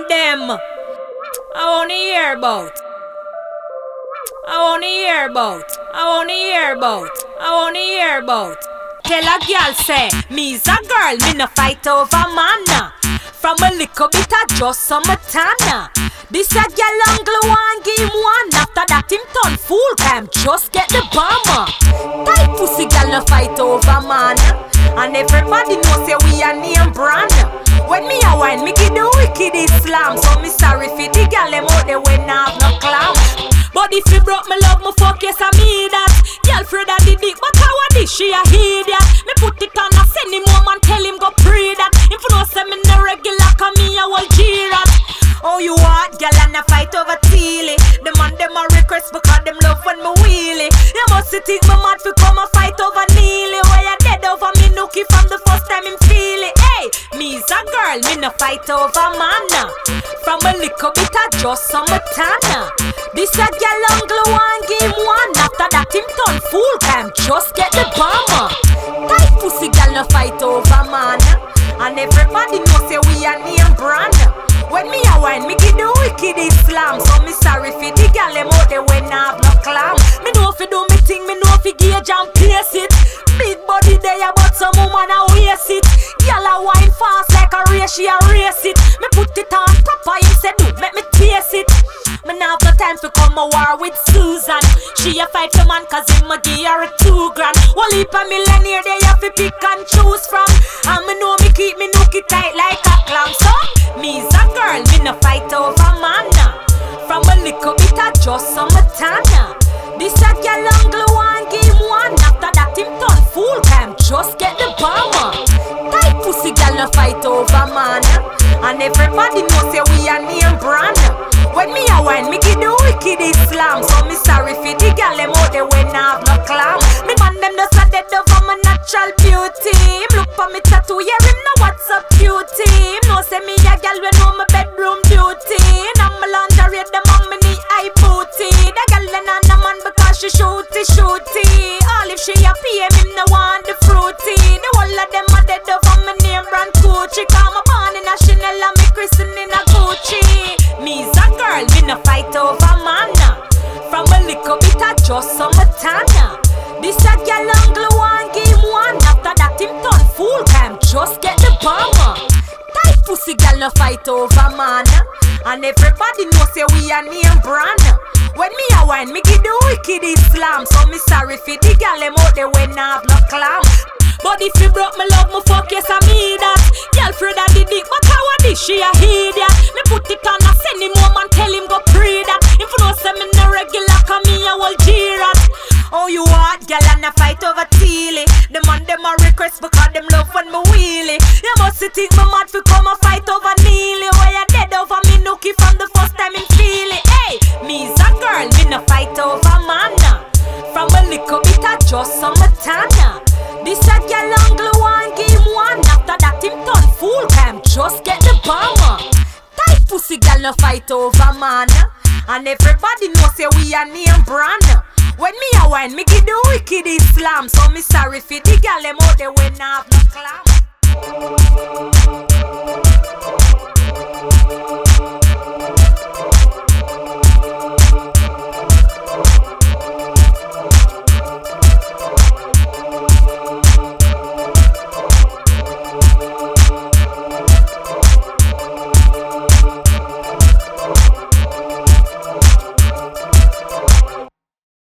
them. I wanna hear about. I wanna hear about. I wanna hear about. I wanna hear about. Tell a girl say, me's a girl, me no fight over man. From a little bit of just some tana. This a girl angle one game one. After that him turn fool, can just get the bomber. Tight pussy girl no fight over man. And everybody knows say we a name brand. When me a wine, me give the wicked Islam. So me sorry for the girl them out there when I have no clown. But if you broke me love, me fuck yes I mean that. Girl Fred a did it, but how a this she a idiot. Me put it on a send him home and tell him go pray that. If you know say me no regular, come me a whole G-rat. Oh you what, girl and a fight over Teely. The man them a request because them love when me wheelie. You must think me mad fi come a fight over Neely. Why you dead over me nookie from the first time him feel it. Hey, me's a girl, me no fight over man. From a little bit of just some tana. This a girl angle one game one. After that him turn fool, can just get the bomber. Tight pussy girl no fight over man. And everybody knows say we a name brand. When me a wine, me give the wicked Islam. So me sorry for the girl them out there when I have no clam. Me know fi do me thing, me know fi gauge and place it. Big body there but some woman a waste it. Girl a wine fast like a race, she a race it. Me put it on proper, you say do, make me taste it. Me nah have no time to come a war with Susan. She a fight for man cause him a give her a 2 grand. One heap a millionaire they have to pick and choose from. And me know me keep me nookie tight like a clam. So, me's a girl, me no fight over man. From a little bit of just some tana. This a girl angle one game one. After that him turn fool, can just get the bomber. Tight pussy girl no fight over man. And everybody knows say we a name brand. When me a wine, me give the wicked Islam. So me sorry for the girl them out there when I have no clam. Me man them just a dead over my natural beauty. Him look for me tattoo, yeah him know what's up cutie. Him know say me a girl when know my bedroom duty. And I'm a lingerie, the mom me need eye booty. The girl then on the man because she shooty. All if she a PM, him no want the fruity. The whole of them a dead over my name brand Gucci. Cause my born in a Chanel and me christen in a Gucci. Me's a girl, me no fight over man. From a little bit of just some tana. This a girl angle one game one. After that him turn fool, can just get the bomber. Tight pussy girl no fight over man. And everybody knows say we a name brand. When me a wine, me give the wicked Islam. So me sorry for the girl them out there when I have no clam. But if you broke me love, me fuck yes I mean that. Girl Fred a did it, but how a this she a idiot. Me put it on a send him home and tell him go pray that. If you know say me no regular, come me a whole G-rat. Oh you what, girl and a fight over Teely. The man them a request because them love when me wheelie. You must think me mad fi come a fight over Neely. Why you dead over me nookie from the first time him feel it. Hey, me's a girl, me no fight over man. From a little bit of just some tana. This a girl angle one game one. After that him turn fool, can just get the bomber. Tight pussy girl no fight over man. And everybody knows say we a name brand. When me a wine, me give the wicked Islam. So me sorry for the girl them out there when I have no clam.